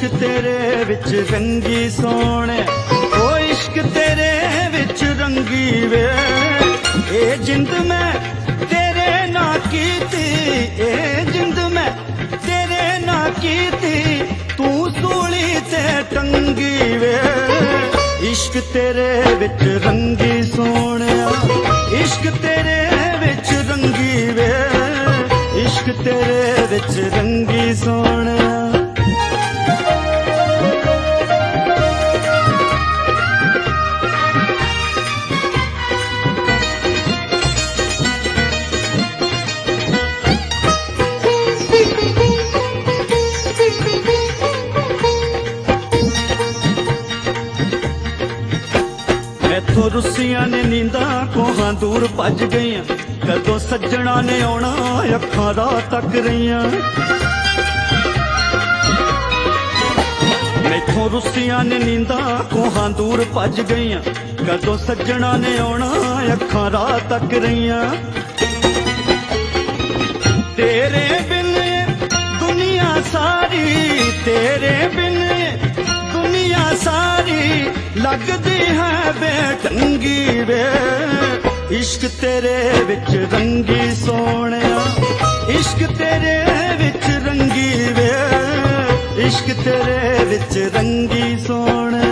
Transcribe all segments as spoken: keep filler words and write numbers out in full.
इश्क तेरे विच रंगी सोने, ओ इश्क तेरे विच रंगी वे। ए जिंद मैं तेरे ना कीती, ए जिंद मैं तेरे ना कीती, तू सूली ते टंगी वे। इश्क तेरे विच रंगी सोने, इश्क तेरे विच रंगी वे। इश्क तेरे विच रंगी सोने। मैथों रुसियां ने नींदा कोहां दूर भज गईयां, कदों सज्जणा ने आउणा अखां राह तक रहियां। मैथों रुसियां ने नींदा कोहां दूर भज गईयां, कदों सज्जणा ने आउणा अखां राह तक रहियां। तेरे बिन दुनिया सारी, तेरे बिन दुनिया सारी लगदी है बेढंगी वे। इश्क तेरे विच रंगी सोने, इश्क तेरे विच रंगी वे। इश्क तेरे विच रंगी सोने।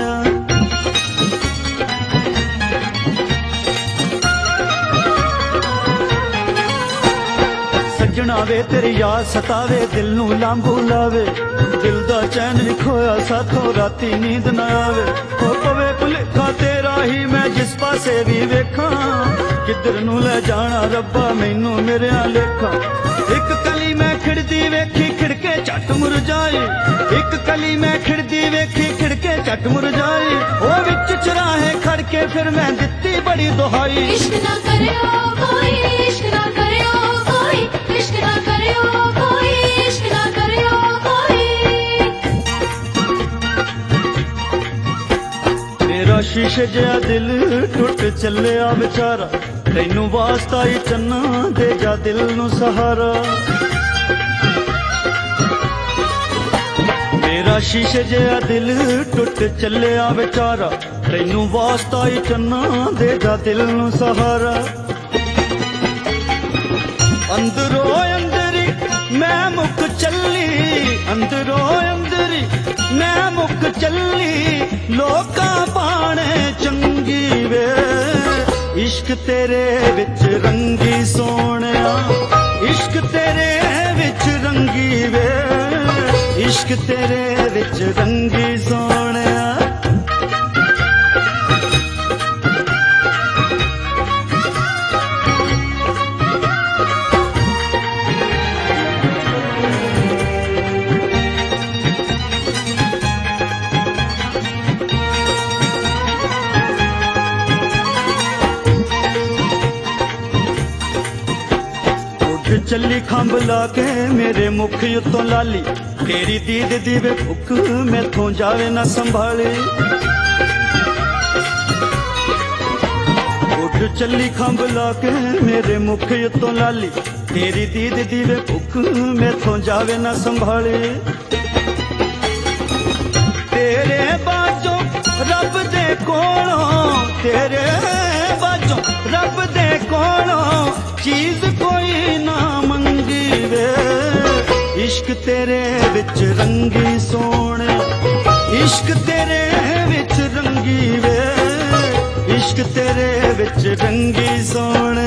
सज्जणा वे तेरी याद सतावे, दिल नू लांबू लावे। दिल दा चैन नी खोया साथों राती नींद ना आवे। हो पवे भुलेखा तेरा ही मैं जिस पासे भी वेखां, किधर नू ले जाना रब्बा मैनू मेरे लेखा। एक कली मैं खिड़दी वेखी खिड़के झट मुरझाई, एक कली मैं खिड़दी वेखी खिड़के झट मुरझाई। ओ विच चराहे खड़के फिर मैं दित्ती बड़ी दुहाई। इश्क ना करियो कोई, इश्क ना करियो कोई, इश्क ना करियो कोई, इश्क ना करियो कोई। मेरा शीशे जिहा दिल टुट चलिया बेचारा, तैनू वास्ता ही चन्ना दे जा दिल नू सहारा। मेरा शीशे जिहा दिल टुट चलिया बेचारा, तैनू वास्ता ही चन्ना दे जा दिल नू सहारा। अंदरों अंदरी मैं मुक चली, अंदरों अंदरी मैं मुक चली, लोकां पाने चंगी वे। इश्क तेरे विच रंगी सोने, इश्क तेरे विच रंगी वे। इश्क तेरे विच रंगी सोने। चली खंभ लाके मेरे मुख उत्तों लाली, तेरी दीद दी वे भुख मैथों जावे ना संभाले। उठ चली खंभ लाके मेरे मुख उत्तों लाली, तेरी दीद दी वे भुख मैथों जावे ना संभाले। तेरे बाजों रब दे कोलों, तेरे बाजों रब दे कोलों चीज कोई ना मंगी वे। इश्क तेरे विच रंगी सोने, इश्क तेरे विच रंगी वे। इश्क तेरे विच रंगी सोने।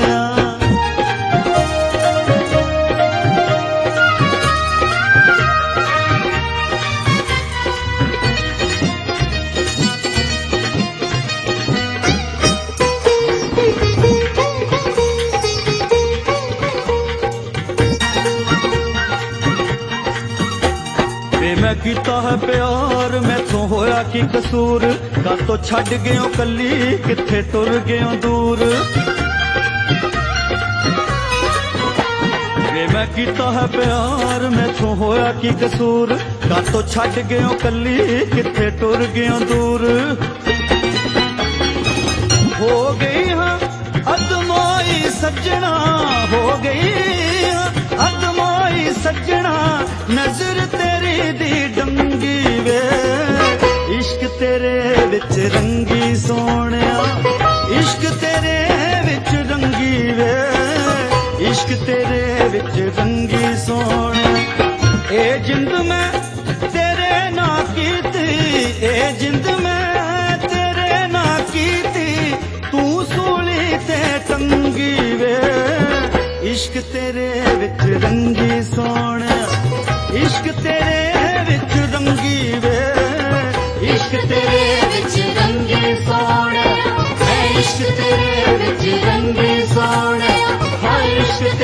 मैं कीता है प्यार मैथों होया की कसूर, कातों छड़ गयो कली किथे टुर गयो दूर। वे मैं कीता है प्यार मैथों होया की कसूर, कातों छड़ गयो कली किथे टुर गयो दूर। हो गई हाँ अदमोई सज्जना, हो गई हाँ अदमोई सज्जना, नजर तेरी दी डंगी वे। विच रंगी सोहणिया इश्क तेरे विच रंगी वे इश्क तेरे विच रंगी सोहणिया ए जिंद मैं तेरे ना कीती ए जिंद मैं तेरे ना कीती तू सूली ते टंगी वे इश्क तेरे विच रंगी सोहणिया इश्क तेरे विच रंगी वे इश्क तेरे विच रंगी सोहणिया है इश्क तेरे विच रंगी सोहणिया है इश्क